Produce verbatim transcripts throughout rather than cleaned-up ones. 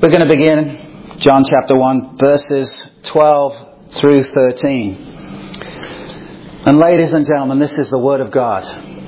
We're going to begin John chapter one, verses twelve through thirteen. And ladies and gentlemen, this is the Word of God.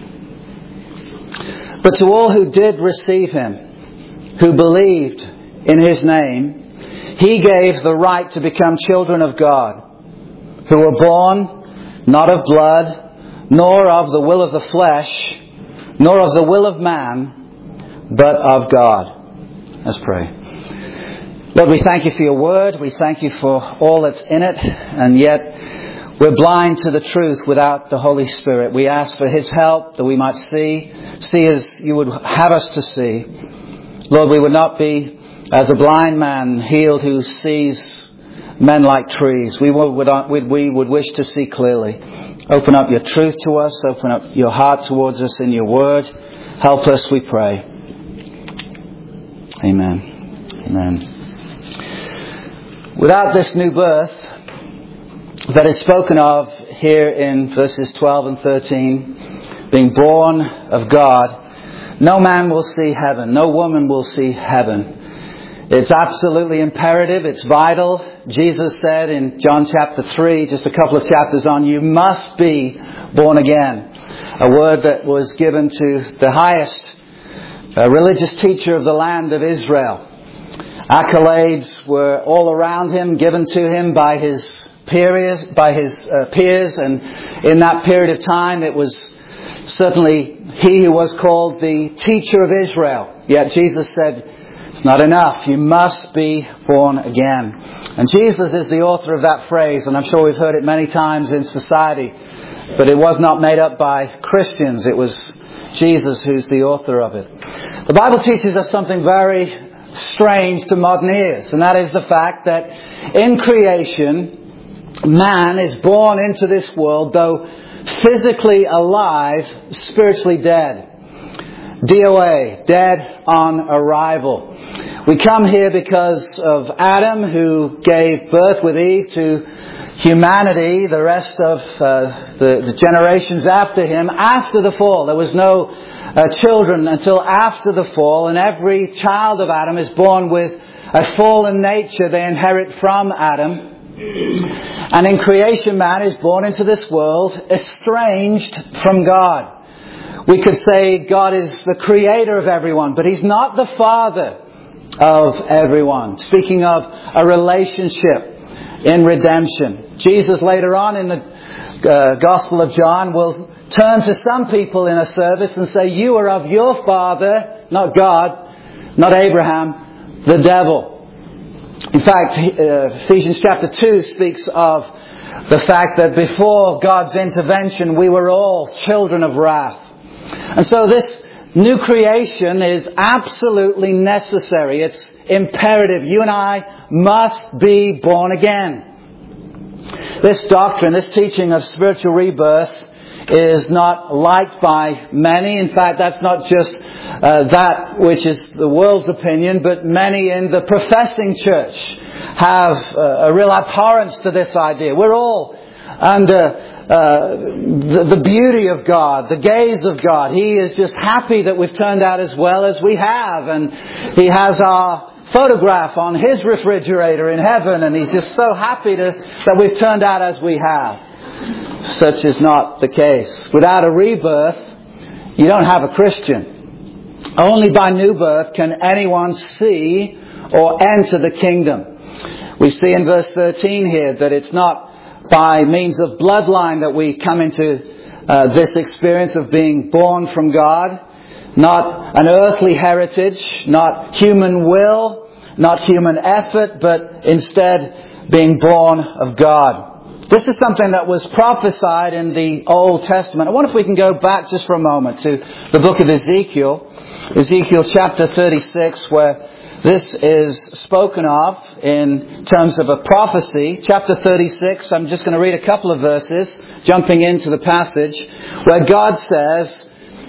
But to all who did receive Him, who believed in His name, He gave the right to become children of God, who were born not of blood, nor of the will of the flesh, nor of the will of man, but of God. Let's pray. Lord, we thank You for Your Word. We thank You for all that's in it. And yet we're blind to the truth without the Holy Spirit. We ask for His help that we might see, see as You would have us to see. Lord, we would not be as a blind man healed who sees men like trees. We would, we would wish to see clearly. Open up Your truth to us. Open up Your heart towards us in Your Word. Help us, we pray. Amen. Amen. Without this new birth that is spoken of here in verses twelve and thirteen, being born of God, no man will see heaven. No woman will see heaven. It's absolutely imperative. It's vital. Jesus said in John chapter three, just a couple of chapters on, you must be born again. A word that was given to the highest uh, religious teacher of the land of Israel. Accolades were all around him, given to him by his peers, by his uh, peers, and in that period of time, it was certainly he who was called the teacher of Israel. Yet Jesus said, "It's not enough. You must be born again." And Jesus is the author of that phrase, and I'm sure we've heard it many times in society. But it was not made up by Christians. It was Jesus who's the author of it. The Bible teaches us something very strange to modern ears, and that is the fact that in creation, man is born into this world, though physically alive, spiritually dead. D O A, dead on arrival. We come here because of Adam, who gave birth with Eve to humanity, the rest of uh, the, the generations after him, after the fall. There was no uh, children until after the fall, and every child of Adam is born with a fallen nature they inherit from Adam. And in creation, man is born into this world estranged from God. We could say God is the creator of everyone, but He's not the father of everyone. Speaking of a relationship in redemption. Jesus later on in the uh, Gospel of John will turn to some people in a service and say, you are of your father, not God, not Abraham, the devil. In fact, uh, Ephesians chapter two speaks of the fact that before God's intervention, we were all children of wrath. And so this new creation is absolutely necessary. It's imperative. You and I must be born again. This doctrine, this teaching of spiritual rebirth is not liked by many. In fact, that's not just uh, that which is the world's opinion, but many in the professing church have uh, a real abhorrence to this idea. We're all under uh, the, the beauty of God, the gaze of God. He is just happy that we've turned out as well as we have, and He has our photograph on His refrigerator in heaven, and He's just so happy to, that we've turned out as we have. Such is not the case. Without a rebirth, you don't have a Christian. Only by new birth can anyone see or enter the kingdom. We see in verse thirteen here that it's not by means of bloodline that we come into uh, this experience of being born from God. Not an earthly heritage, not human will, not human effort, but instead being born of God. This is something that was prophesied in the Old Testament. I wonder if we can go back just for a moment to the book of Ezekiel. Ezekiel chapter thirty-six, where this is spoken of in terms of a prophecy. Chapter thirty-six, I'm just going to read a couple of verses, jumping into the passage, where God says,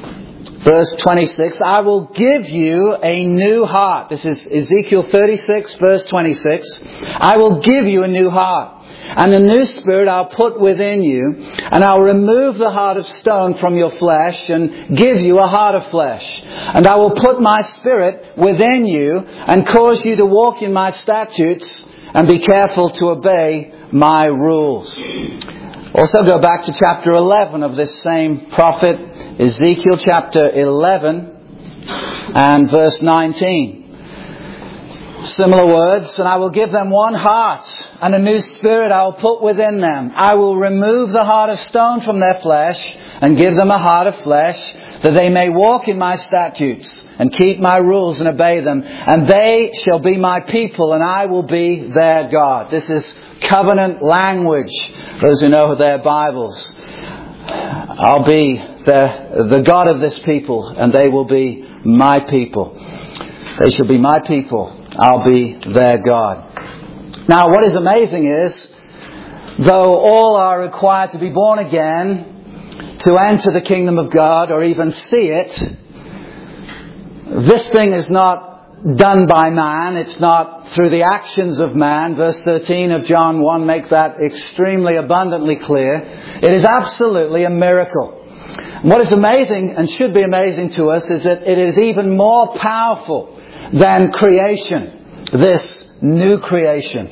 verse twenty-six, I will give you a new heart. This is Ezekiel thirty-six, verse twenty-six. I will give you a new heart. And a new spirit I'll put within you, and I'll remove the heart of stone from your flesh and give you a heart of flesh. And I will put my spirit within you and cause you to walk in my statutes and be careful to obey my rules. Also go back to chapter eleven of this same prophet, Ezekiel chapter eleven and verse nineteen. Similar words, and I will give them one heart, and a new spirit I will put within them. I will remove the heart of stone from their flesh, and give them a heart of flesh, that they may walk in my statutes, and keep my rules and obey them. And they shall be my people, and I will be their God. This is covenant language, those who know their Bibles. I'll be the, the God of this people, and they will be my people. They shall be my people. I'll be their God. Now, what is amazing is, though all are required to be born again to enter the kingdom of God or even see it, this thing is not done by man. It's not through the actions of man. Verse thirteen of John one makes that extremely abundantly clear. It is absolutely a miracle. What is amazing and should be amazing to us is that it is even more powerful than creation, this new creation.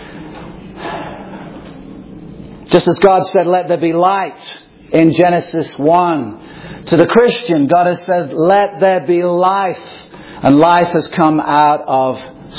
Just as God said, let there be light in Genesis one. To the Christian, God has said, let there be life. And life has come out of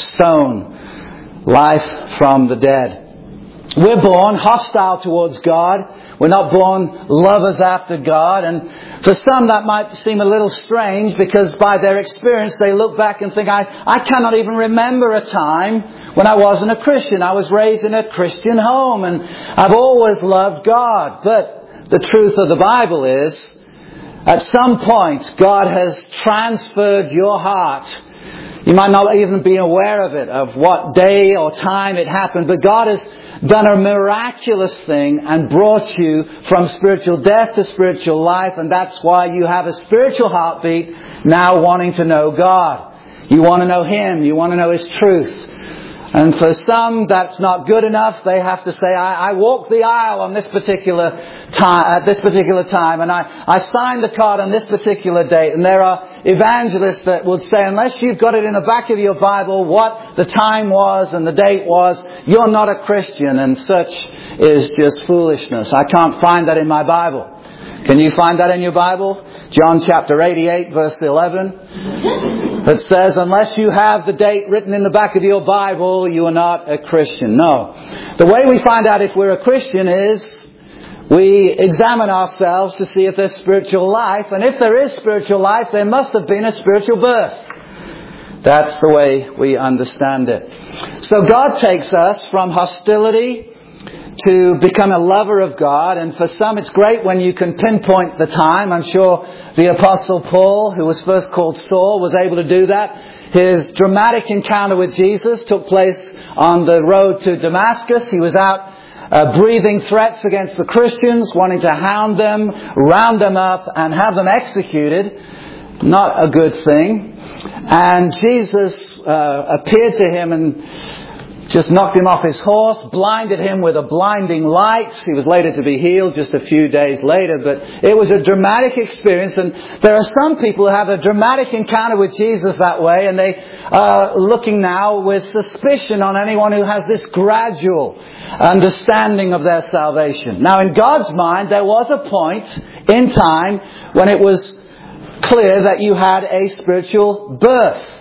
stone. Life from the dead. We're born hostile towards God. We're not born lovers after God. And for some that might seem a little strange, because by their experience they look back and think, I, I cannot even remember a time when I wasn't a Christian. I was raised in a Christian home and I've always loved God. But the truth of the Bible is, at some point God has transferred your heart. You might not even be aware of it, of what day or time it happened, but God has done a miraculous thing and brought you from spiritual death to spiritual life, and that's why you have a spiritual heartbeat now wanting to know God. You want to know Him. You want to know His truth. And for some, that's not good enough. They have to say, I, I walked the aisle on this particular time, at this particular time, and I, I signed the card on this particular date. And there are evangelists that would say, unless you've got it in the back of your Bible what the time was and the date was, you're not a Christian. And such is just foolishness. I can't find that in my Bible. Can you find that in your Bible? John chapter eighty-eight, verse eleven. That says, unless you have the date written in the back of your Bible, you are not a Christian. No. The way we find out if we're a Christian is we examine ourselves to see if there's spiritual life. And if there is spiritual life, there must have been a spiritual birth. That's the way we understand it. So God takes us from hostility to become a lover of God. And for some it's great when you can pinpoint the time. I'm sure the Apostle Paul, who was first called Saul, was able to do that. His dramatic encounter with Jesus took place on the road to Damascus. He was out uh, breathing threats against the Christians, wanting to hound them, round them up and have them executed. Not a good thing. And Jesus uh, appeared to him and just knocked him off his horse, blinded him with a blinding light. He was later to be healed just a few days later. But it was a dramatic experience. And there are some people who have a dramatic encounter with Jesus that way. And they are looking now with suspicion on anyone who has this gradual understanding of their salvation. Now, in God's mind, there was a point in time when it was clear that you had a spiritual birth.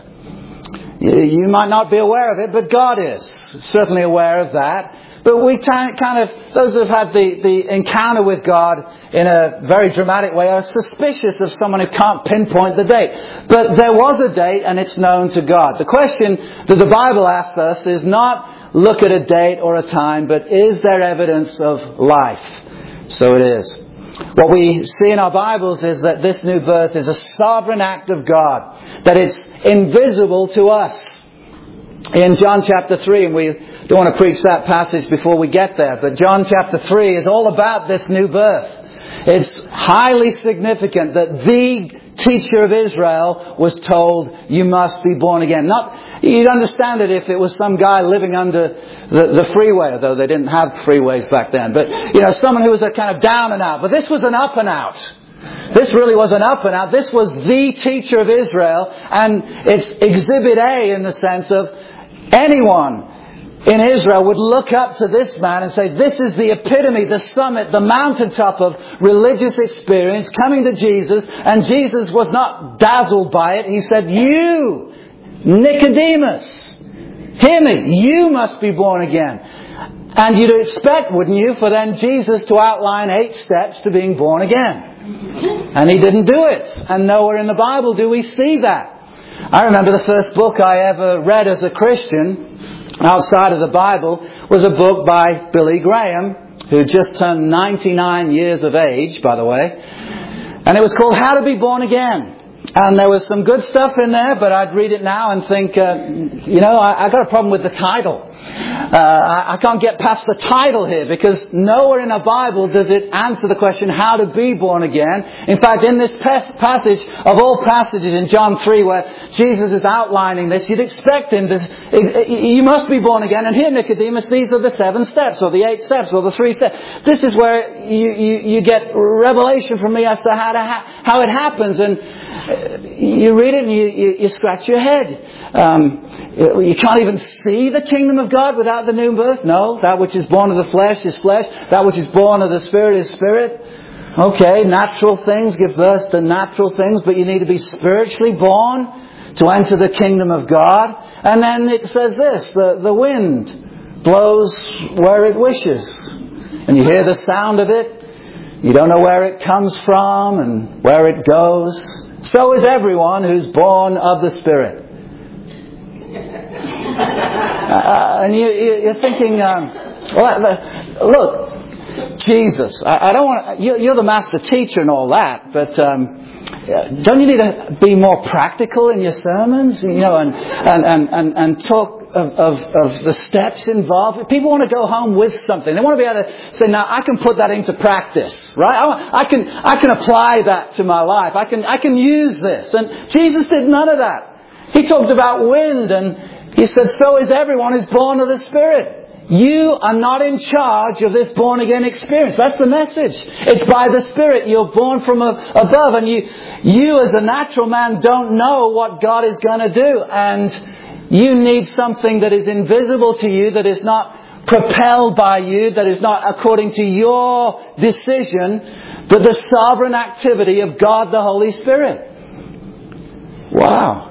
You might not be aware of it, but God is certainly aware of that. But we kind of, those who have had the, the encounter with God in a very dramatic way are suspicious of someone who can't pinpoint the date. But there was a date and it's known to God. The question that the Bible asks us is not look at a date or a time, but is there evidence of life? So it is. What we see in our Bibles is that this new birth is a sovereign act of God, that it's invisible to us. In John chapter three, and we don't want to preach that passage before we get there, but John chapter three is all about this new birth. It's highly significant that the teacher of Israel was told, you must be born again. Not, you'd understand it if it was some guy living under the, the freeway, although they didn't have freeways back then. But, you know, someone who was a kind of down and out. But this was an up and out. This really was an up and out. This was the teacher of Israel, and it's exhibit A in the sense of anyone in Israel would look up to this man and say, this is the epitome, the summit, the mountaintop of religious experience, coming to Jesus. And Jesus was not dazzled by it. He said, you, Nicodemus, hear me, you must be born again. And you'd expect, wouldn't you, for then Jesus to outline eight steps to being born again. And He didn't do it. And nowhere in the Bible do we see that. I remember the first book I ever read as a Christian, outside of the Bible, was a book by Billy Graham, who just turned ninety-nine years of age, by the way. And it was called How to Be Born Again. And there was some good stuff in there, but I'd read it now and think, uh, you know, I, I got a problem with the title. Uh, I, I can't get past the title here, because nowhere in the Bible does it answer the question how to be born again. In fact, in this pas- passage, of all passages in John three where Jesus is outlining this, you'd expect him to, you must be born again. And here, Nicodemus, these are the seven steps, or the eight steps, or the three steps. This is where you, you, you get revelation from me as to how, to ha- how it happens. And you read it and you, you, you scratch your head. Um, you can't even see the kingdom of God without the new birth. No, that which is born of the flesh is flesh. That which is born of the Spirit is spirit. Okay, natural things give birth to natural things, but you need to be spiritually born to enter the kingdom of God. And then it says this, the, the wind blows where it wishes. And you hear the sound of it. You don't know where it comes from and where it goes. So is everyone who's born of the Spirit. Uh, and you, you, you're thinking, um, well, look, Jesus, I, I don't want you, you're the master teacher and all that, but um, don't you need to be more practical in your sermons, you know, and and and and, and talk of, of of the steps involved? People want to go home with something. They want to be able to say, now I can put that into practice, right? I, I can I can apply that to my life. I can I can use this. And Jesus did none of that. He talked about wind, and He said, so is everyone who's born of the Spirit. You are not in charge of this born again experience. That's the message. It's by the Spirit. You're born from above, and you, you as a natural man don't know what God is going to do. And you need something that is invisible to you, that is not propelled by you, that is not according to your decision, but the sovereign activity of God the Holy Spirit. Wow.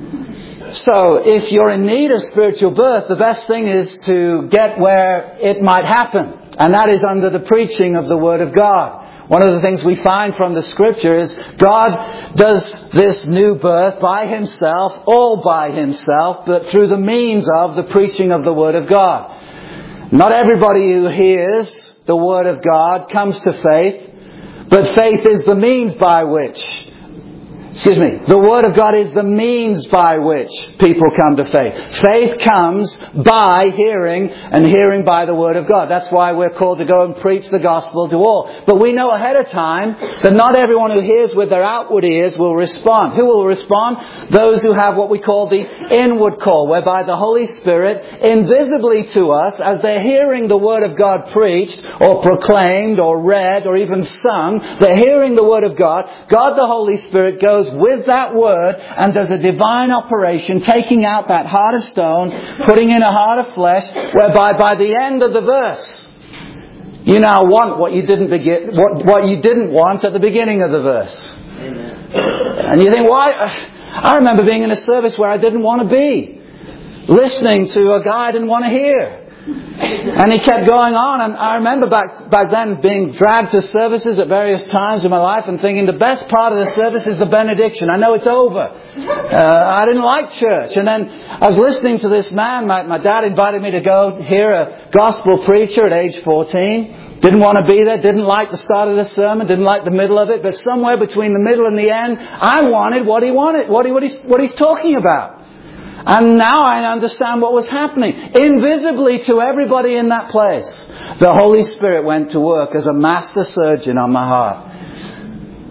So if you're in need of spiritual birth, the best thing is to get where it might happen. And that is under the preaching of the Word of God. One of the things we find from the Scripture is God does this new birth by Himself, all by Himself, but through the means of the preaching of the Word of God. Not everybody who hears the Word of God comes to faith, but faith is the means by which Excuse me. The Word of God is the means by which people come to faith. Faith comes by hearing, and hearing by the Word of God. That's why we're called to go and preach the gospel to all. But we know ahead of time that not everyone who hears with their outward ears will respond. Who will respond? Those who have what we call the inward call, whereby the Holy Spirit invisibly to us, as they're hearing the Word of God preached or proclaimed or read or even sung, they're hearing the Word of God. God the Holy Spirit goes with that word and does a divine operation, taking out that heart of stone, putting in a heart of flesh, whereby by the end of the verse, you now want what you didn't begin, what, what you didn't want at the beginning of the verse. Amen. And you think, why? I remember being in a service where I didn't want to be, listening to a guy I didn't want to hear. And he kept going on, and I remember back back then being dragged to services at various times in my life and thinking the best part of the service is the benediction. I know it's over. Uh, I didn't like church. And then I was listening to this man. My, my dad invited me to go hear a gospel preacher at age fourteen. Didn't want to be there. Didn't like the start of the sermon. Didn't like the middle of it. But somewhere between the middle and the end, I wanted what he wanted, what he what he's what he's talking about. And now I understand what was happening. Invisibly to everybody in that place, the Holy Spirit went to work as a master surgeon on my heart.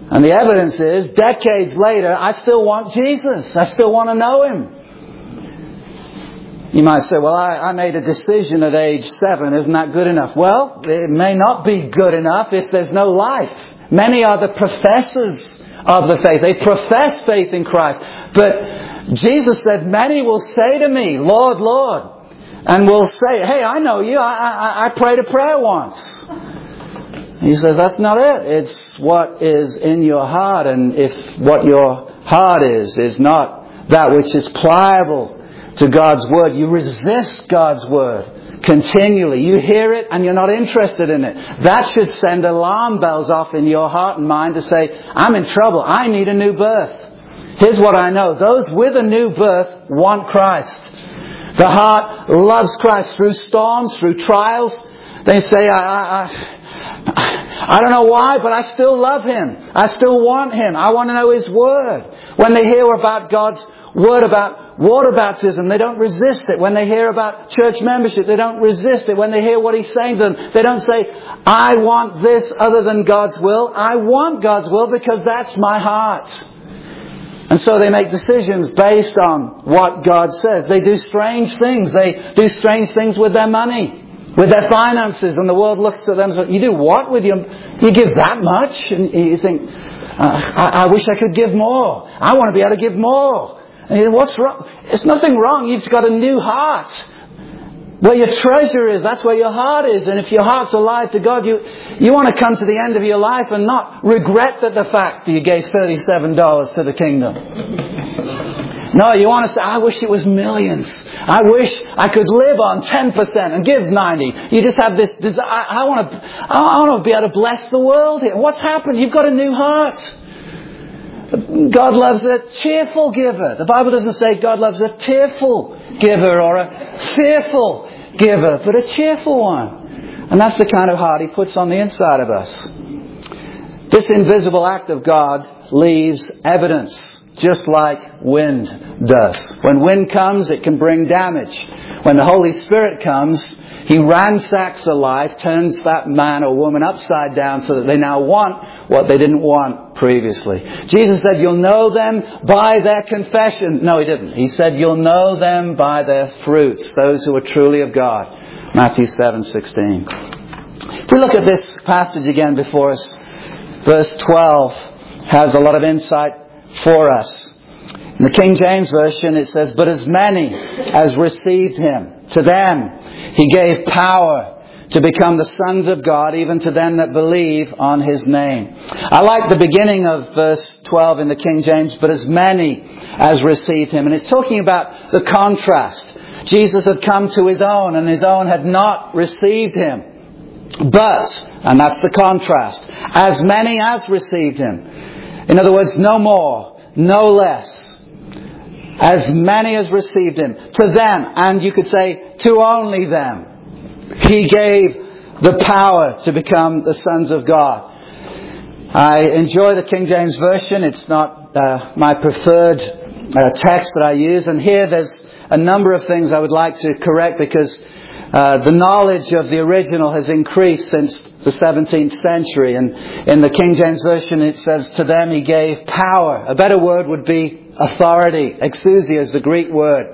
And the evidence is, decades later, I still want Jesus. I still want to know Him. You might say, well, I, I made a decision at age seven. Isn't that good enough? Well, it may not be good enough if there's no life. Many are the professors of the faith. They profess faith in Christ. But Jesus said, many will say to me, Lord, Lord. And will say, hey, I know you. I, I, I prayed a prayer once. He says, that's not it. It's what is in your heart. And if what your heart is, is not that which is pliable to God's Word, you resist God's Word continually. You hear it and you're not interested in it. That should send alarm bells off in your heart and mind to say, I'm in trouble. I need a new birth. Here's what I know. Those with a new birth want Christ. The heart loves Christ through storms, through trials. They say, I, I, I, I don't know why, but I still love Him. I still want Him. I want to know His Word. When they hear about God's Word about water baptism, they don't resist it. When they hear about church membership, they don't resist it. When they hear what He's saying to them, they don't say, I want this other than God's will. I want God's will because that's my heart. And so they make decisions based on what God says. They do strange things. They do strange things with their money, with their finances. And the world looks at them and says, you do what with your... You give that much? And you think, uh, I, I wish I could give more. I want to be able to give more. And you think, what's wrong? It's nothing wrong. You've got a new heart. Where your treasure is, that's where your heart is. And if your heart's alive to God, you you want to come to the end of your life and not regret that the fact that you gave thirty-seven dollars to the kingdom. No, you want to say, I wish it was millions. I wish I could live on ten percent and give ninety. You just have this desire. I, I want to I want to be able to bless the world here. What's happened? You've got a new heart. God loves a cheerful giver. The Bible doesn't say God loves a tearful giver or a fearful giver, but a cheerful one. And that's the kind of heart He puts on the inside of us. This invisible act of God leaves evidence, just like wind does. When wind comes, it can bring damage. When the Holy Spirit comes, He ransacks a life, turns that man or woman upside down so that they now want what they didn't want previously. Jesus said, you'll know them by their confession. No, He didn't. He said, you'll know them by their fruits, those who are truly of God. Matthew seven sixteen. If we look at this passage again before us, verse twelve has a lot of insight for us. In the King James Version it says, but as many as received Him, to them He gave power to become the sons of God, even to them that believe on His name. I like the beginning of verse twelve in the King James, but as many as received Him. And it's talking about the contrast. Jesus had come to His own, and His own had not received Him. But, and that's the contrast, as many as received Him. In other words, no more, no less. As many as received Him, to them, and you could say to only them, He gave the power to become the sons of God. I enjoy the King James Version. It's not uh, my preferred uh, text that I use. And here there's a number of things I would like to correct because uh, the knowledge of the original has increased since the seventeenth century. And in the King James Version it says, to them He gave power. A better word would be authority. Exousia is the Greek word.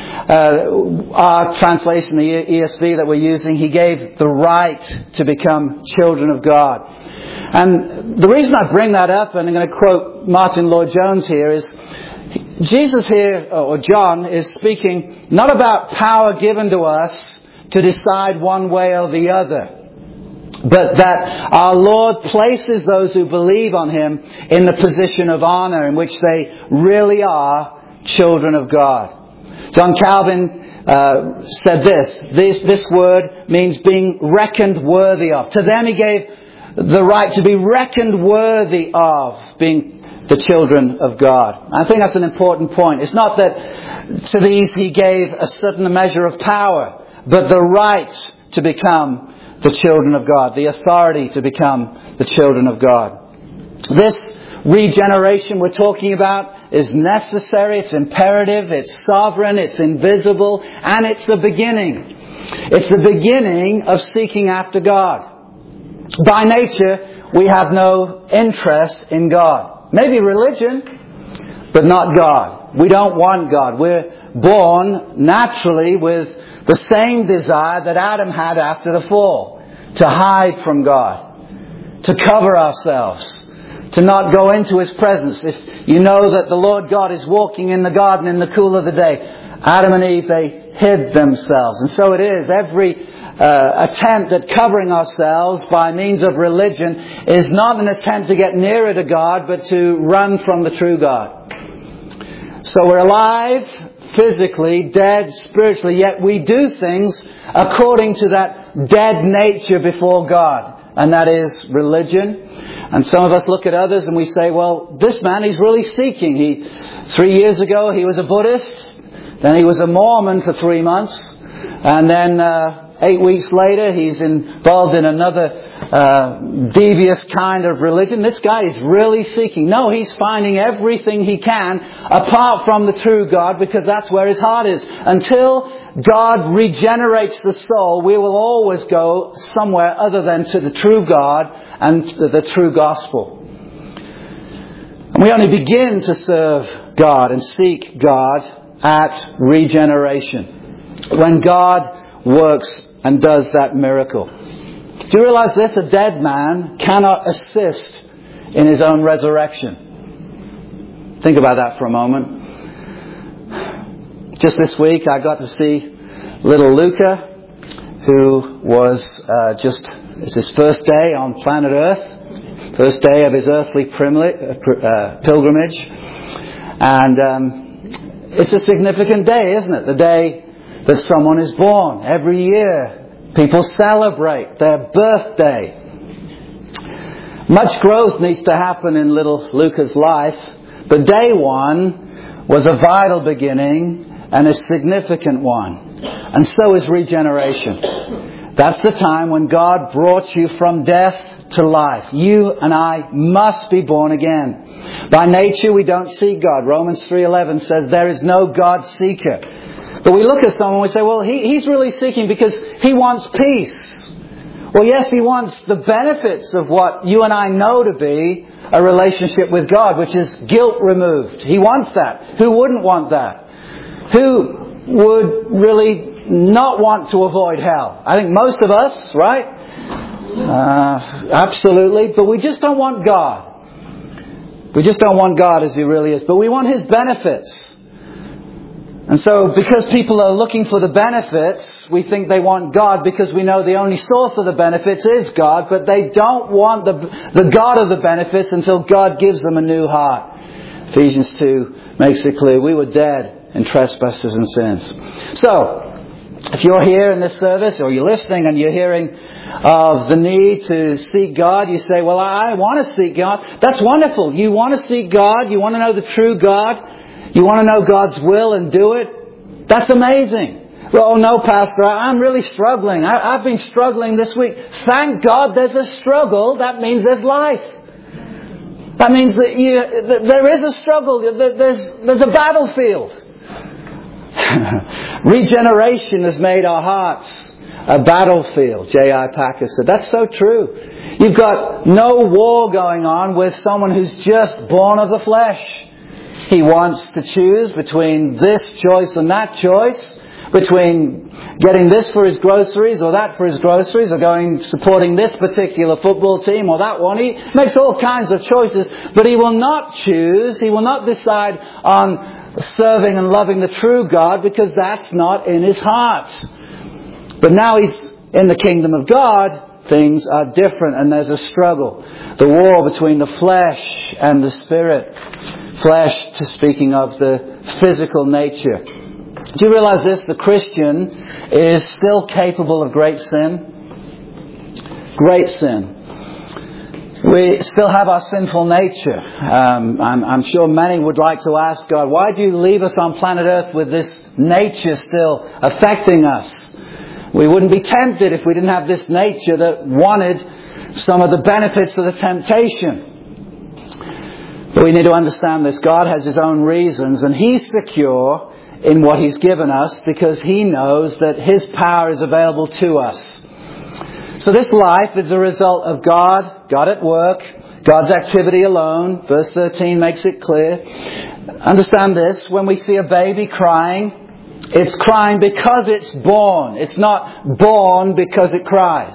Uh, our translation, the E S V that we're using, He gave the right to become children of God. And the reason I bring that up, and I'm going to quote Martin Lloyd-Jones here, is Jesus here, or John, is speaking not about power given to us to decide one way or the other, but that our Lord places those who believe on Him in the position of honour in which they really are children of God. John Calvin uh, said this, this, this word means being reckoned worthy of. To them He gave the right to be reckoned worthy of being the children of God. I think that's an important point. It's not that to these He gave a certain measure of power, but the right to become the children of God, the authority to become the children of God. This regeneration we're talking about is necessary, it's imperative, it's sovereign, it's invisible, and it's a beginning. It's the beginning of seeking after God. By nature, we have no interest in God. Maybe religion, but not God. We don't want God. We're born naturally with the same desire that Adam had after the fall. To hide from God. To cover ourselves. To not go into His presence. If you know that the Lord God is walking in the garden in the cool of the day, Adam and Eve, they hid themselves. And so it is. Every uh, attempt at covering ourselves by means of religion is not an attempt to get nearer to God, but to run from the true God. So we're alive physically, dead spiritually, yet we do things according to that dead nature before God. And that is religion. And some of us look at others and we say, well, this man, he's really seeking. He, three years ago, he was a Buddhist. Then he was a Mormon for three months. And then uh, eight weeks later, he's involved in another uh, devious kind of religion. This guy is really seeking. No, he's finding everything he can apart from the true God, because that's where his heart is. Until God regenerates the soul, we will always go somewhere other than to the true God and the true gospel. And we only begin to serve God and seek God at regeneration, when God works and does that miracle. Do you realize this? A dead man cannot assist in his own resurrection. Think about that for a moment. Just this week I got to see little Luca, who was uh, just, it's his first day on planet Earth, first day of his earthly pilgrimage. And um, it's a significant day, isn't it? The day that someone is born. Every year people celebrate their birthday. Much growth needs to happen in little Luca's life, but day one was a vital beginning and a significant one. And so is regeneration. That's the time when God brought you from death to life. You and I must be born again. By nature we don't seek God. Romans three eleven says there is no God seeker. But we look at someone and we say, well, he, he's really seeking because he wants peace. Well, yes, he wants the benefits of what you and I know to be a relationship with God, which is guilt removed. He wants that. Who wouldn't want that? Who would really not want to avoid hell? I think most of us, right? Uh, absolutely. But we just don't want God. We just don't want God as He really is. But we want His benefits. And so because people are looking for the benefits, we think they want God because we know the only source of the benefits is God. But they don't want the, the God of the benefits until God gives them a new heart. Ephesians two makes it clear we were dead in trespasses and sins. So, if you're here in this service or you're listening and you're hearing of the need to seek God, you say, well, I want to seek God. That's wonderful. You want to seek God. You want to know the true God. You want to know God's will and do it. That's amazing. Well, oh no, Pastor, I'm really struggling. I, I've been struggling this week. Thank God there's a struggle. That means there's life. That means that, you, that there is a struggle. There's, there's a battlefield. Regeneration has made our hearts a battlefield, J I Packer said. That's so true. You've got no war going on with someone who's just born of the flesh. He wants to choose between this choice and that choice, between getting this for his groceries or that for his groceries, or going supporting this particular football team or that one. He makes all kinds of choices, but he will not choose, he will not decide on serving and loving the true God, because that's not in his heart. But now he's in the kingdom of God, things are different and there's a struggle. The war between the flesh and the spirit. Flesh, to speaking of the physical nature. Do you realize this? The Christian is still capable of great sin. Great sin. We still have our sinful nature. Um, I'm, I'm sure many would like to ask God, why do you leave us on planet Earth with this nature still affecting us? We wouldn't be tempted if we didn't have this nature that wanted some of the benefits of the temptation. But we need to understand this. God has His own reasons, and He's secure in what He's given us because He knows that His power is available to us. So this life is a result of God God at work, God's activity alone. Verse thirteen makes it clear. Understand this, when we see a baby crying, it's crying because it's born. It's not born because it cries.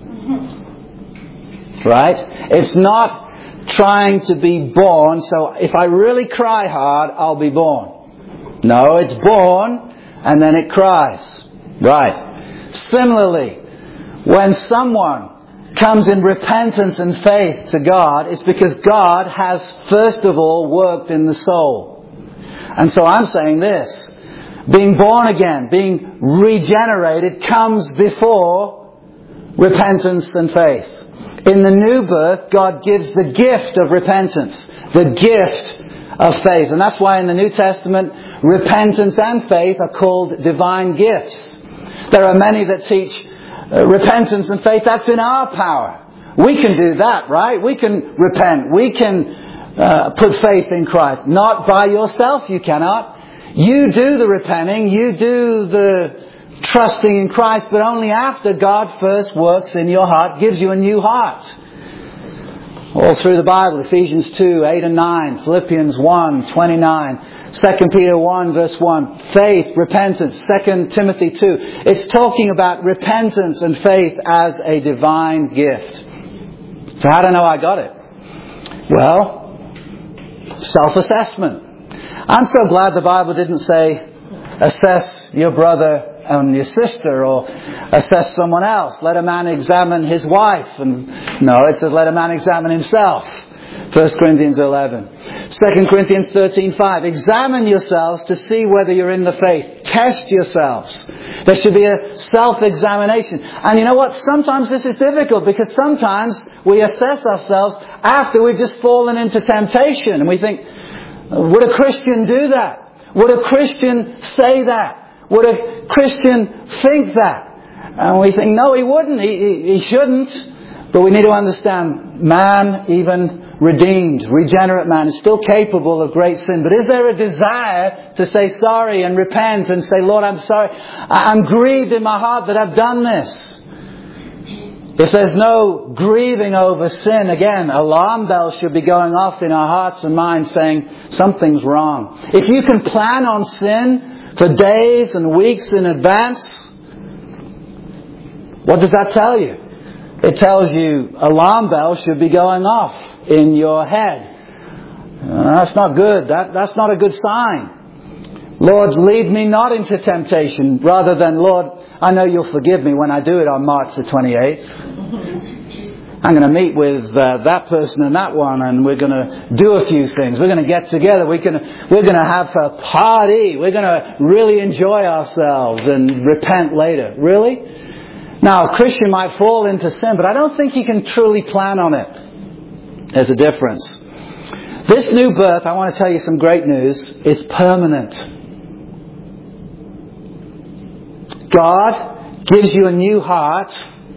Right? It's not trying to be born, so if I really cry hard, I'll be born. No, it's born and then it cries. Right. Similarly, when someone comes in repentance and faith to God, it's because God has first of all worked in the soul. And so I'm saying this. Being born again, being regenerated comes before repentance and faith. In the new birth, God gives the gift of repentance, the gift of faith. And that's why in the New Testament, repentance and faith are called divine gifts. There are many that teach uh, repentance and faith, that's in our power. We can do that, right? We can repent. We can uh, put faith in Christ. Not by yourself, you cannot. You do the repenting, you do the trusting in Christ, but only after God first works in your heart, gives you a new heart. All through the Bible, Ephesians two, eight and nine, Philippians one, twenty-nine, Second Peter one, verse one, faith, repentance, Second Timothy two. It's talking about repentance and faith as a divine gift. So how do I know I got it? Well, self-assessment. I'm so glad the Bible didn't say, assess your brother and your sister, or assess someone else. Let a man examine his wife. And no, it says let a man examine himself. First Corinthians eleven. Second Corinthians thirteen five. Examine yourselves to see whether you're in the faith. Test yourselves. There should be a self-examination. And you know what? Sometimes this is difficult because sometimes we assess ourselves after we've just fallen into temptation. And we think, would a Christian do that? Would a Christian say that? Would a Christian think that? And we think, no, he wouldn't. He, he, he shouldn't. But we need to understand, man, even redeemed, regenerate man, is still capable of great sin. But is there a desire to say sorry and repent and say, Lord, I'm sorry. I'm grieved in my heart that I've done this. If there's no grieving over sin, again, alarm bells should be going off in our hearts and minds saying something's wrong. If you can plan on sin for days and weeks in advance, what does that tell you? It tells you alarm bells should be going off in your head. Uh, that's not good. That, that's not a good sign. Lord, lead me not into temptation, rather than, Lord, I know you'll forgive me when I do it on March the twenty-eighth. I'm going to meet with uh, that person and that one, and we're going to do a few things. We're going to get together. We're going to, we're going to have a party. We're going to really enjoy ourselves and repent later. Really? Now, a Christian might fall into sin, but I don't think he can truly plan on it. There's a difference. This new birth, I want to tell you some great news, is permanent. God gives you a new heart,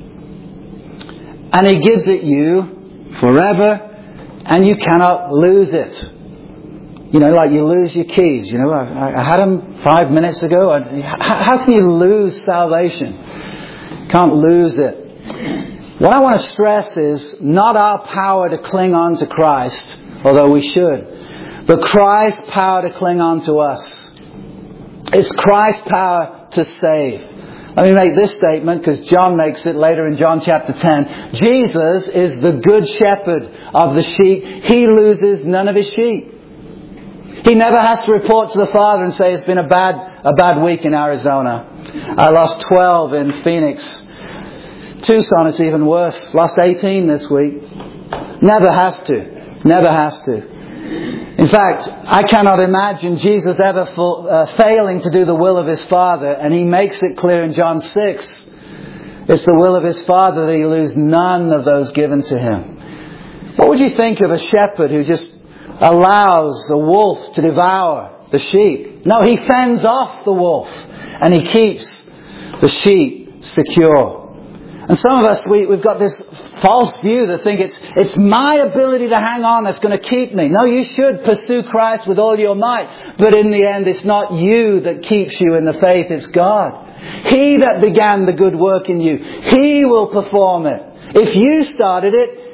and He gives it you forever, and you cannot lose it. You know, like you lose your keys. You know, I, I had them five minutes ago. I, how can you lose salvation? Can't lose it. What I want to stress is not our power to cling on to Christ, although we should, but Christ's power to cling on to us. It's Christ's power to save. Let me make this statement because John makes it later in John chapter ten. Jesus is the good shepherd of the sheep. He loses none of His sheep. He never has to report to the Father and say, it's been a bad, a bad week in Arizona. I lost twelve in Phoenix. Tucson, it's even worse. Lost eighteen this week. Never has to. Never has to. In fact, I cannot imagine Jesus ever full, uh, failing to do the will of His Father. And He makes it clear in John six. It's the will of His Father that He lose none of those given to Him. What would you think of a shepherd who just allows the wolf to devour the sheep? No, He fends off the wolf and He keeps the sheep secure. And some of us, we, we've got this false view that think it's, it's my ability to hang on that's going to keep me. No, you should pursue Christ with all your might. But in the end, it's not you that keeps you in the faith, it's God. He that began the good work in you, He will perform it. If you started it,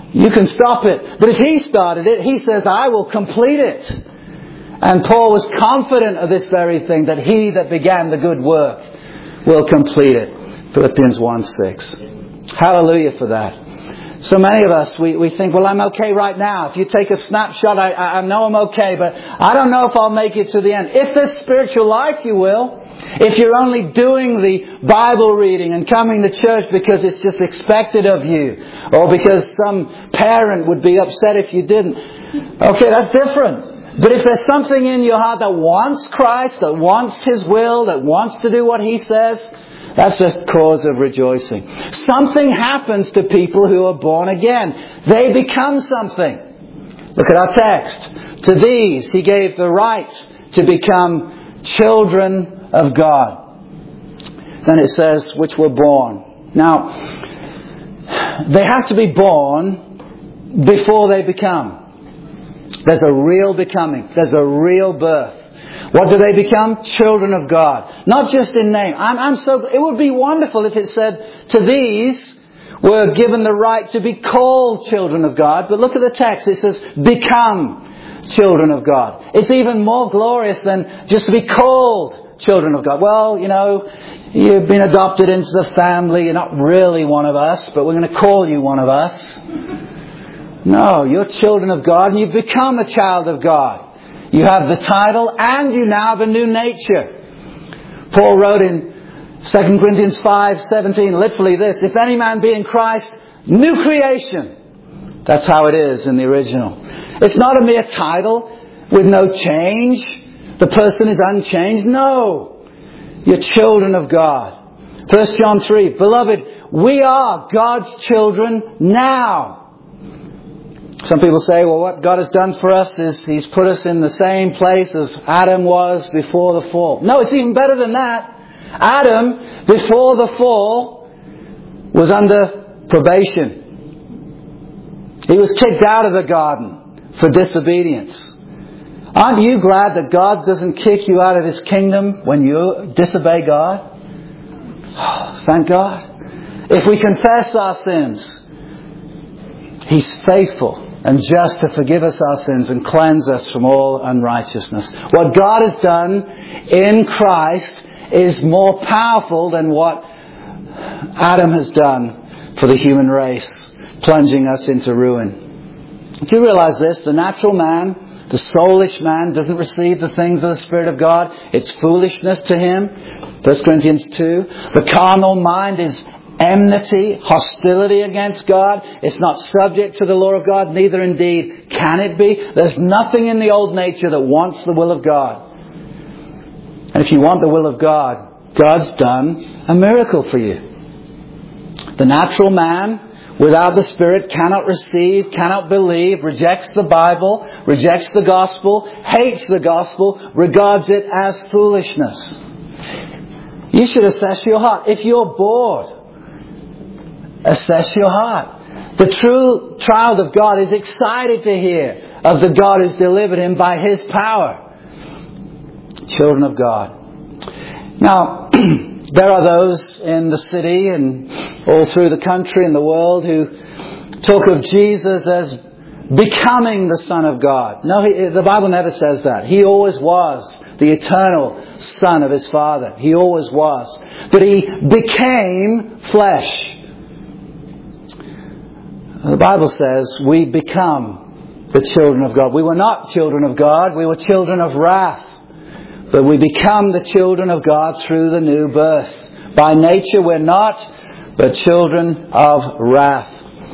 You can stop it. But if He started it, He says, I will complete it. And Paul was confident of this very thing, that He that began the good work will complete it. Philippians one six. Hallelujah for that. So many of us, we, we think, well, I'm okay right now. If you take a snapshot, I, I know I'm okay, but I don't know if I'll make it to the end. If there's spiritual life, you will. If you're only doing the Bible reading and coming to church because it's just expected of you, or because some parent would be upset if you didn't, okay, that's different. But if there's something in your heart that wants Christ, that wants His will, that wants to do what He says, that's a cause of rejoicing. Something happens to people who are born again. They become something. Look at our text. To these He gave the right to become children of God. Then it says, which were born. Now, they have to be born before they become. There's a real becoming. There's a real birth. What do they become? Children of God. Not just in name. I'm, I'm so. It would be wonderful if it said, to these were given the right to be called children of God. But look at the text. It says, become children of God. It's even more glorious than just to be called children of God. Well, you know, you've been adopted into the family. You're not really one of us, but we're going to call you one of us. No, you're children of God and you've become a child of God. You have the title and you now have a new nature. Paul wrote in Second Corinthians five seventeen, literally this, if any man be in Christ, new creation. That's how it is in the original. It's not a mere title with no change. The person is unchanged. No. You're children of God. First John three, beloved, we are God's children now. Some people say, well, what God has done for us is He's put us in the same place as Adam was before the fall. No, it's even better than that. Adam, before the fall, was under probation. He was kicked out of the garden for disobedience. Aren't you glad that God doesn't kick you out of His kingdom when you disobey God? Oh, thank God. If we confess our sins, He's faithful and just to forgive us our sins and cleanse us from all unrighteousness. What God has done in Christ is more powerful than what Adam has done for the human race, plunging us into ruin. Do you realize this? The natural man, the soulish man, doesn't receive the things of the Spirit of God. It's foolishness to him. First Corinthians two. The carnal mind is enmity, hostility against God. It's not subject to the law of God. Neither indeed can it be. There's nothing in the old nature that wants the will of God. And if you want the will of God, God's done a miracle for you. The natural man, without the Spirit, cannot receive, cannot believe, rejects the Bible, rejects the gospel, hates the gospel, regards it as foolishness. You should assess your heart. If you're bored, assess your heart. The true child of God is excited to hear of the God who's delivered him by His power. Children of God. Now, there are those in the city and all through the country and the world who talk of Jesus as becoming the Son of God. No, he, the Bible never says that. He always was the eternal Son of His Father. He always was. But He became flesh. The Bible says we become the children of God. We were not children of God. We were children of wrath. But we become the children of God through the new birth. By nature we're not, but children of wrath.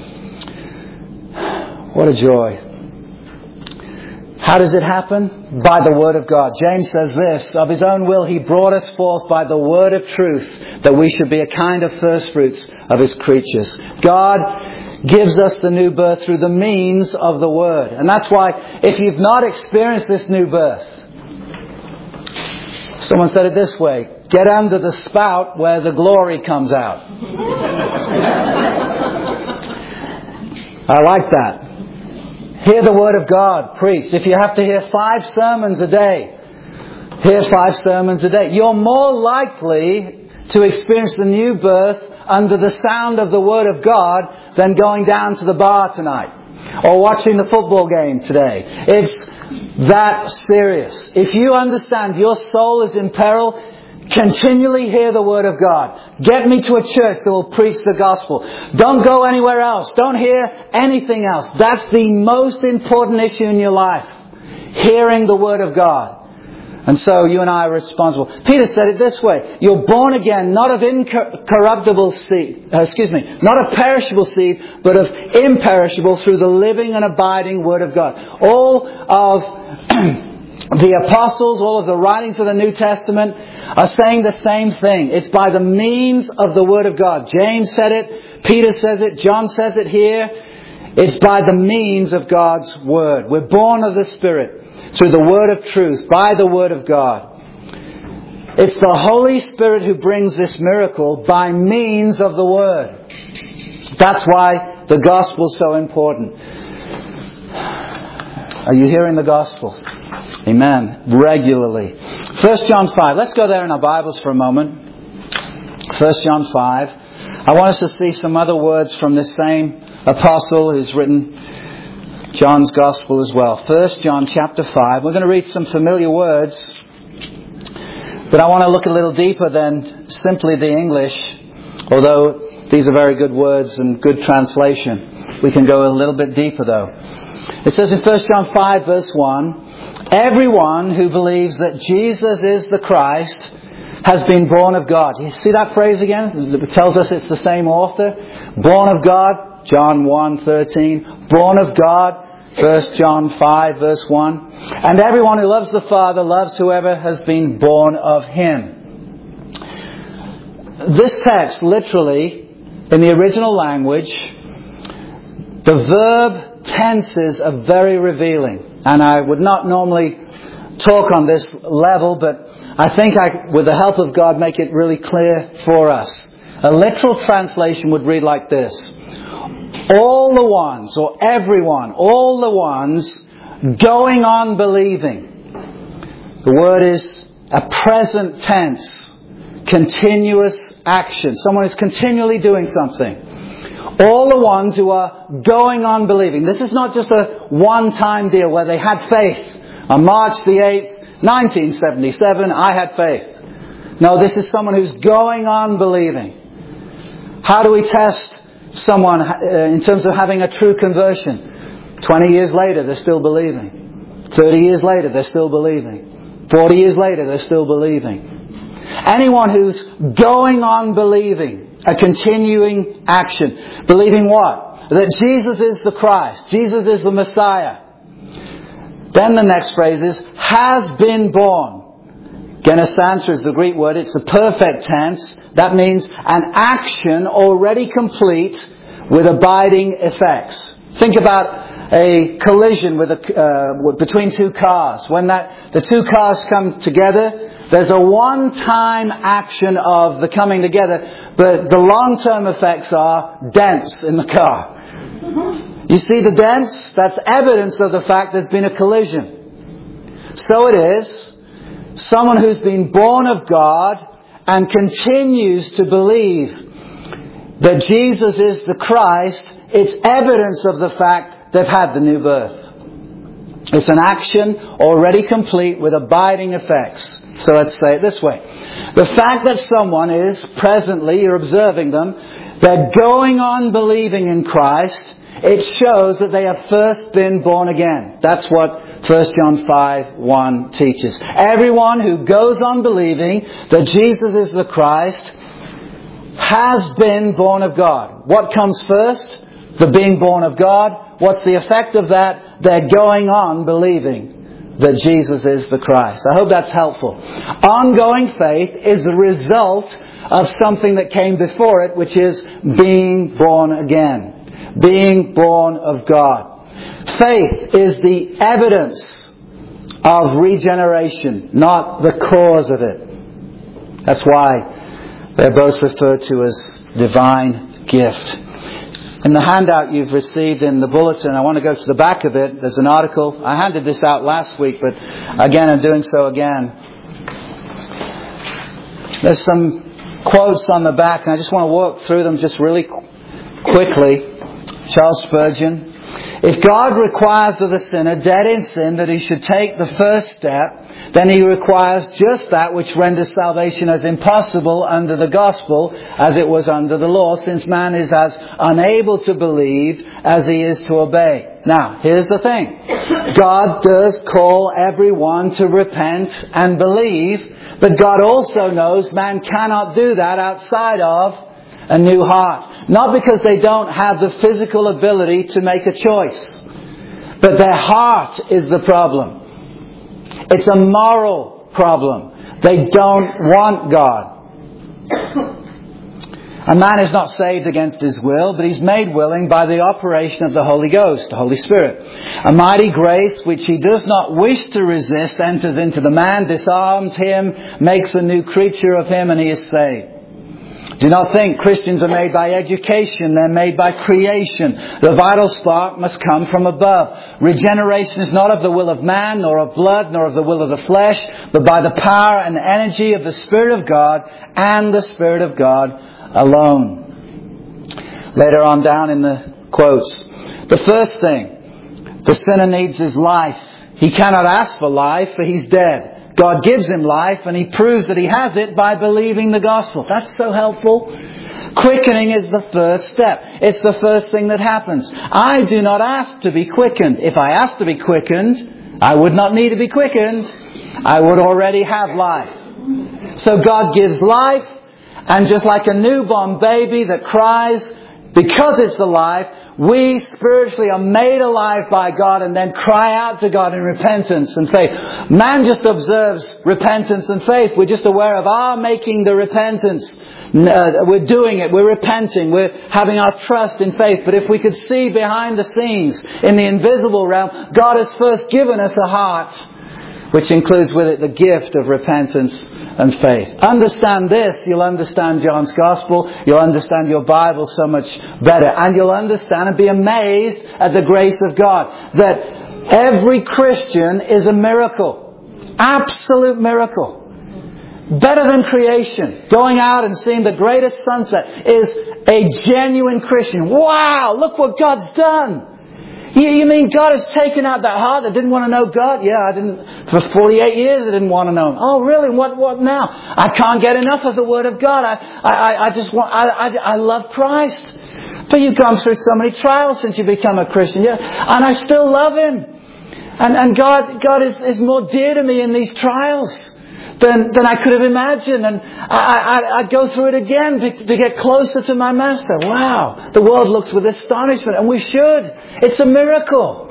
What a joy. How does it happen? By the Word of God. James says this, of His own will He brought us forth by the word of truth, that we should be a kind of first fruits of His creatures. God gives us the new birth through the means of the Word. And that's why if you've not experienced this new birth, someone said it this way, get under the spout where the glory comes out. I like that. Hear the Word of God preached. If you have to hear five sermons a day, hear five sermons a day. You're more likely to experience the new birth under the sound of the Word of God than going down to the bar tonight or watching the football game today. It's that serious. If you understand your soul is in peril, continually hear the Word of God. Get me to a church that will preach the gospel. Don't go anywhere else. Don't hear anything else. That's the most important issue in your life. Hearing the Word of God. And so you and I are responsible. Peter said it this way. You're born again, not of incorruptible seed, uh, excuse me, not of perishable seed, but of imperishable through the living and abiding Word of God. All of the apostles, all of the writings of the New Testament are saying the same thing. It's by the means of the Word of God. James said it, Peter says it, John says it here. It's by the means of God's Word. We're born of the Spirit through the Word of truth, by the Word of God. It's the Holy Spirit who brings this miracle by means of the Word. That's why the gospel is so important. Are you hearing the gospel? Amen. Regularly. First John five. Let's go there in our Bibles for a moment. First John five. I want us to see some other words from this same apostle who's written John's Gospel as well. First John chapter five. We're going to read some familiar words, but I want to look a little deeper than simply the English, although these are very good words and good translation. We can go a little bit deeper though. It says in First John five verse one, everyone who believes that Jesus is the Christ has been born of God. You see that phrase again? It tells us it's the same author. Born of God, John one thirteen. Born of God, First John five verse one. And everyone who loves the Father loves whoever has been born of Him. This text, literally, in the original language, the verb tenses are very revealing. And I would not normally talk on this level, but I think I, with the help of God, make it really clear for us. A literal translation would read like this. All the ones, or everyone, all the ones going on believing. The word is a present tense, continuous action. Someone is continually doing something. All the ones who are going on believing. This is not just a one-time deal where they had faith. On March the eighth, nineteen seventy-seven, I had faith. No, this is someone who's going on believing. How do we test someone in terms of having a true conversion? twenty years later, they're still believing. thirty years later, they're still believing. forty years later, they're still believing. Anyone who's going on believing, a continuing action. Believing what? That Jesus is the Christ. Jesus is the Messiah. Then the next phrase is, has been born. Genesantra is the Greek word. It's a perfect tense. That means an action already complete with abiding effects. Think about a collision with a, uh, between two cars. When that the two cars come together, there's a one-time action of the coming together, but the long-term effects are dents in the car. You see the dents? That's evidence of the fact there's been a collision. So it is. Someone who's been born of God and continues to believe that Jesus is the Christ, it's evidence of the fact they've had the new birth. It's an action already complete with abiding effects. So let's say it this way. The fact that someone is presently, you're observing them, they're going on believing in Christ, it shows that they have first been born again. That's what First John five one teaches. Everyone who goes on believing that Jesus is the Christ has been born of God. What comes first? The being born of God. What's the effect of that? They're going on believing that Jesus is the Christ. I hope that's helpful. Ongoing faith is the result of something that came before it, which is being born again. Being born of God. Faith is the evidence of regeneration, not the cause of it. That's why they're both referred to as divine gift. In the handout you've received in the bulletin, I want to go to the back of it. There's an article. I handed this out last week, but again, I'm doing so again. There's some quotes on the back, and I just want to walk through them just really quickly. Charles Spurgeon. If God requires of the sinner dead in sin that he should take the first step, then he requires just that which renders salvation as impossible under the gospel as it was under the law, since man is as unable to believe as he is to obey. Now, here's the thing. God does call everyone to repent and believe, but God also knows man cannot do that outside of a new heart. Not because they don't have the physical ability to make a choice, but their heart is the problem. It's a moral problem. They don't want God. A man is not saved against his will, but he's made willing by the operation of the Holy Ghost, the Holy Spirit. A mighty grace which he does not wish to resist enters into the man, disarms him, makes a new creature of him, and he is saved. Do not think Christians are made by education. They're made by creation. The vital spark must come from above. Regeneration is not of the will of man, nor of blood, nor of the will of the flesh, but by the power and energy of the Spirit of God and the Spirit of God alone. Later on down in the quotes, the first thing the sinner needs is life. He cannot ask for life, for he's dead. God gives him life, and he proves that he has it by believing the gospel. That's so helpful. Quickening is the first step. It's the first thing that happens. I do not ask to be quickened. If I asked to be quickened, I would not need to be quickened. I would already have life. So God gives life, and just like a newborn baby that cries because it's alive, we spiritually are made alive by God and then cry out to God in repentance and faith. Man just observes repentance and faith. We're just aware of our making the repentance. Uh, we're doing it. We're repenting. We're having our trust in faith. But if we could see behind the scenes in the invisible realm, God has first given us a heart, which includes with it the gift of repentance and faith. Understand this, you'll understand John's Gospel, you'll understand your Bible so much better, and you'll understand and be amazed at the grace of God. That every Christian is a miracle. Absolute miracle. Better than creation. Going out and seeing the greatest sunset is a genuine Christian. Wow, look what God's done. You, you mean God has taken out that heart that didn't want to know God? Yeah, I didn't. For forty-eight years I didn't want to know Him. Oh, really? What? What now? I can't get enough of the Word of God. I, I, I just want. I, I, I love Christ. But you've gone through so many trials since you become a Christian, yeah, and I still love Him. And and God, God is, is more dear to me in these trials than than I could have imagined. And I, I, I'd go through it again to, to get closer to my Master. Wow, the world looks with astonishment, and we should. It's a miracle.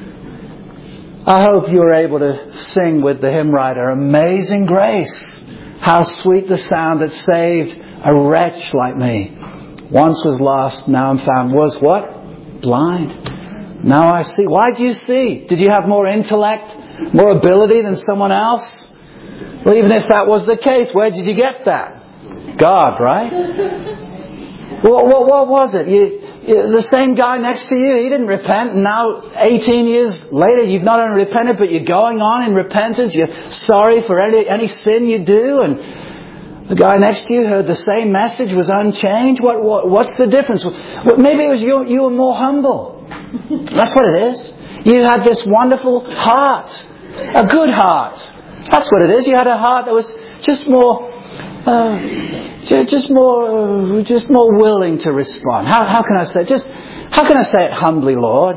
I hope you were able to sing with the hymn writer, Amazing Grace. How sweet the sound that saved a wretch like me. Once was lost, now I'm found. Was what? Blind. Now I see. Why do you see? Did you have more intellect, more ability than someone else? Well, even if that was the case, where did you get that? God, right? What, what, what was it? You, you, the same guy next to you, he didn't repent. And now, eighteen years later, you've not only repented, but you're going on in repentance. You're sorry for any, any sin you do. And the guy next to you heard the same message, was unchanged. What, what, what's the difference? Well, maybe it was you, you were more humble. That's what it is. You had this wonderful heart. A good heart. That's what it is. You had a heart that was just more... Uh, just more, just more willing to respond. How, how can I say? Just how can I say it humbly, Lord?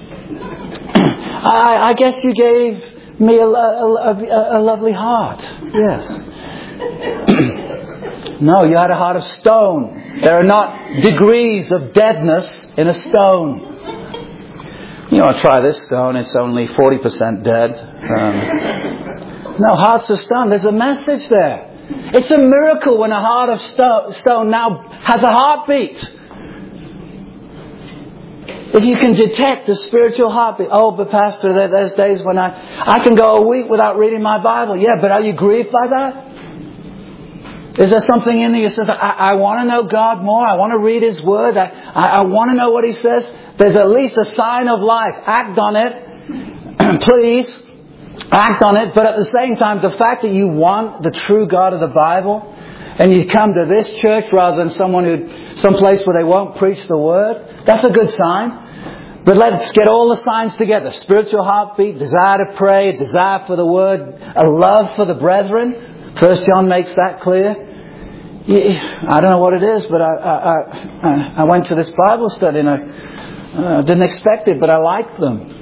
I, I guess you gave me a, a, a, a lovely heart. Yes. No, you had a heart of stone. There are not degrees of deadness in a stone. You want to try this stone? It's only forty percent dead. Um, no, hearts of stone. There's a message there. It's a miracle when a heart of stone now has a heartbeat. If you can detect the spiritual heartbeat. Oh, but Pastor, there's days when I, I can go a week without reading my Bible. Yeah, but are you grieved by that? Is there something in you that says, I, I want to know God more. I want to read His Word. I, I, I want to know what He says. There's at least a sign of life. Act on it. Please. Act on it, but at the same time, the fact that you want the true God of the Bible and you come to this church rather than someone who, some place where they won't preach the Word, that's a good sign. But let's get all the signs together. Spiritual heartbeat, desire to pray, desire for the Word, a love for the brethren. First John makes that clear. I don't know what it is, but I, I, I, I went to this Bible study and I uh, didn't expect it, but I liked them.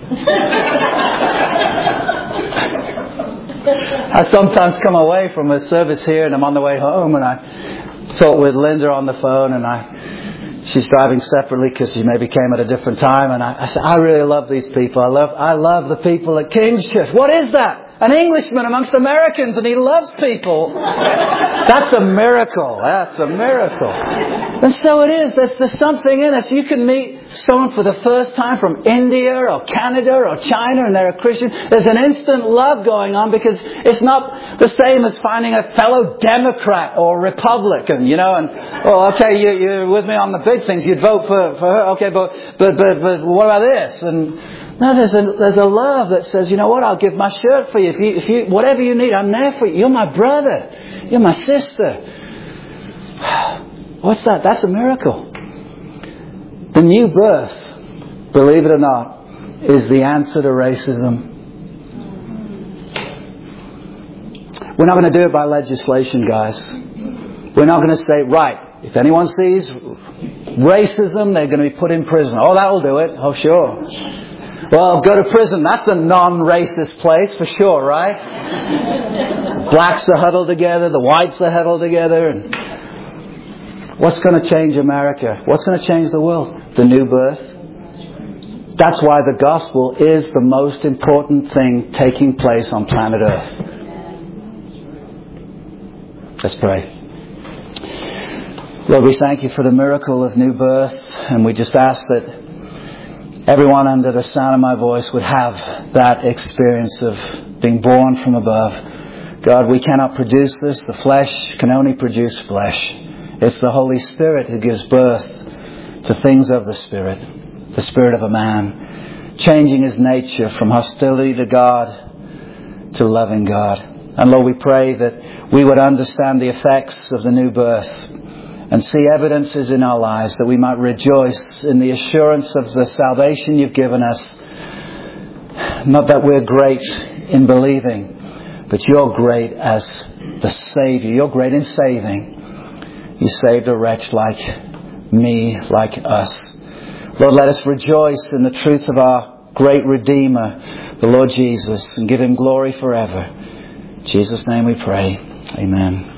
I sometimes come away from a service here and I'm on the way home and I talk with Linda on the phone and I, she's driving separately because she maybe came at a different time, and I, I said, I really love these people. I love, I love the people at King's Church. What is that? An Englishman amongst Americans, and he loves people. That's a miracle. That's a miracle. And so it is. There's, there's something in us. You can meet someone for the first time from India or Canada or China, and they're a Christian. There's an instant love going on because it's not the same as finding a fellow Democrat or Republican, you know. And, well, okay, you, you're with me on the big things. You'd vote for, for her. Okay, but, but, but, but what about this? And, no, there's a, there's a love that says, you know what, I'll give my shirt for you. If you, if you, whatever you need, I'm there for you. You're my brother. You're my sister. What's that? That's a miracle. The new birth, believe it or not, is the answer to racism. We're not going to do it by legislation, guys. We're not going to say, right, if anyone sees racism, they're going to be put in prison. Oh, that'll do it. Oh, sure. Well, go to prison. That's a non-racist place for sure, right? Blacks are huddled together. The whites are huddled together. And what's going to change America? What's going to change the world? The new birth. That's why the gospel is the most important thing taking place on planet Earth. Let's pray. Lord, we thank you for the miracle of new birth, and we just ask that everyone under the sound of my voice would have that experience of being born from above. God, we cannot produce this. The flesh can only produce flesh. It's the Holy Spirit who gives birth to things of the Spirit, the spirit of a man, changing his nature from hostility to God to loving God. And Lord, we pray that we would understand the effects of the new birth and see evidences in our lives, that we might rejoice in the assurance of the salvation you've given us. Not that we're great in believing, but you're great as the Savior. You're great in saving. You saved a wretch like me, like us. Lord, let us rejoice in the truth of our great Redeemer, the Lord Jesus, and give Him glory forever. In Jesus' name we pray. Amen.